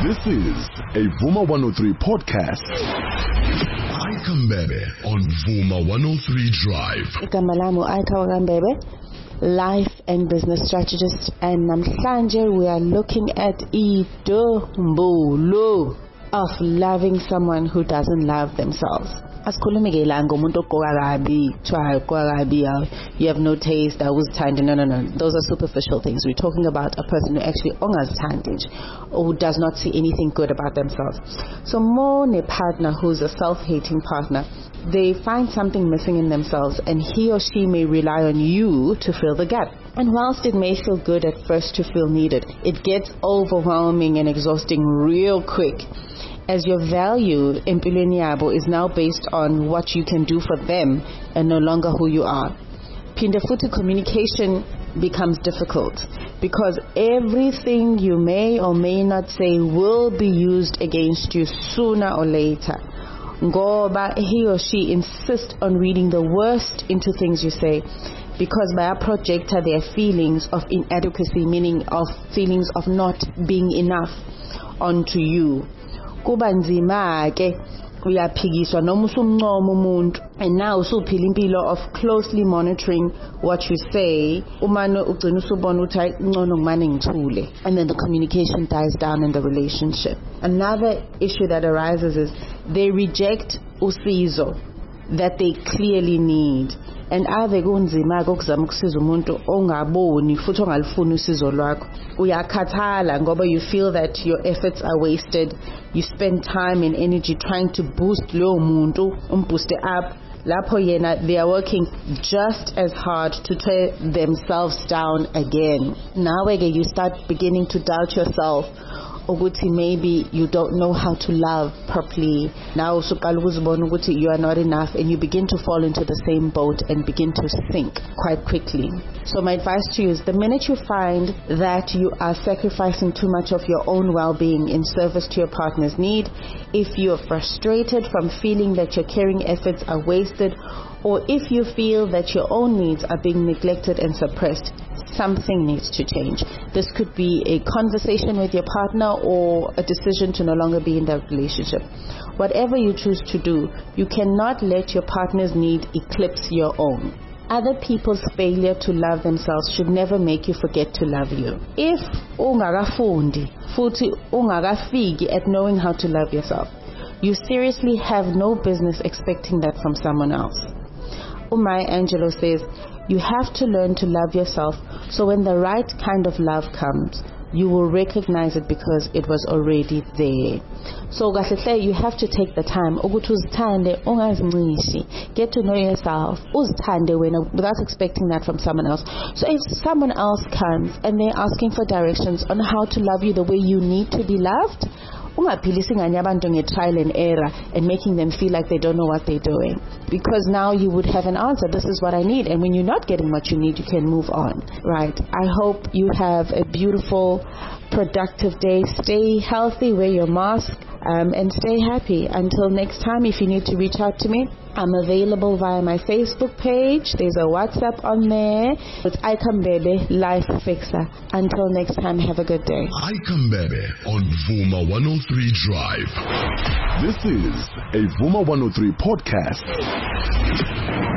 This is a Vuma 103 podcast. Aika Mbebe on Vuma 103 Drive. Igama Aika Mbebe, life and business strategist, and namhlanje we are looking at idombolo of loving someone who doesn't love themselves. Asikhulume ke la ngomuntu ogqoka kabi, try kabi, you have no taste, no. Those are superficial things. We're talking about a person who actually ongazithandi or who does not see anything good about themselves. So more ne partner who's a self-hating partner, they find something missing in themselves and he or she may rely on you to fill the gap. And whilst it may feel good at first to feel needed, it gets overwhelming and exhausting real quick, as your value in empilweni yabo is now based on what you can do for them and no longer who you are. Phinde futhi communication becomes difficult because everything you may or may not say will be used against you sooner or later. Ngoba he or she insists on reading the worst into things you say, because by a projector their feelings of inadequacy, meaning of feelings of not being enough, onto you. Kuba nzima ke uyaphikiswa noma usumncoma umuntu, and now usuphila impilo of closely monitoring what you say, umane ugcina usubona ukuthi hayi ngcono ngimane ngithule, and then the communication dies down in the relationship. Another issue that arises is they reject usizo that they clearly need, and ave kunzima ukuzama ukusiza umuntu ongaboni futhi ongalifuni usizo lwakho. Uyakhathala ngoba you feel that your efforts are wasted. You spend time and energy trying to boost lo muntu, boost it up. Lapho yena, they are working just as hard to tear themselves down again. Now again you start beginning to doubt yourself. Ukuthi maybe you don't know how to love properly. Now you are not enough, and you begin to fall into the same boat and begin to sink quite quickly. So my advice to you is, the minute you find that you are sacrificing too much of your own well-being in service to your partner's need, if you are frustrated from feeling that your caring efforts are wasted, or if you feel that your own needs are being neglected and suppressed, something needs to change. This could be a conversation with your partner or a decision to no longer be in that relationship. Whatever you choose to do, you cannot let your partner's need eclipse your own. Other people's failure to love themselves should never make you forget to love you. If ungakafundi futhi ungakafiki at knowing how to love yourself, you seriously have no business expecting that from someone else. Maya Angelou says, you have to learn to love yourself, so when the right kind of love comes, you will recognize it because it was already there. So you have to take the time. Get to know yourself without expecting that from someone else. So if someone else comes and they're asking for directions on how to love you the way you need to be loved, trial and error and making them feel like they don't know what they're doing, because now you would have an answer. This is what I need, and when you're not getting what you need, you can move on, right? I hope you have a beautiful, productive day. Stay healthy, wear your mask, and stay happy. Until next time, if you need to reach out to me, I'm available via my Facebook page. There's a WhatsApp on there. It's Aika Mbebe, Life Fixer. Until next time, have a good day. Aika Mbebe on Vuma 103 Drive. This is a Vuma 103 podcast.